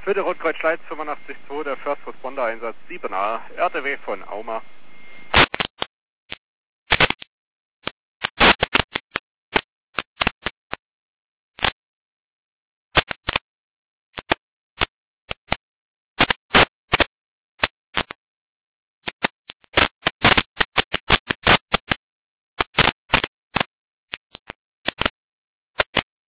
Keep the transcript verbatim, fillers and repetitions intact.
Für den Rotkreuz Schleiz fünfundachtzig zwei, der First Responder Einsatz sieben a, R T W von Auma.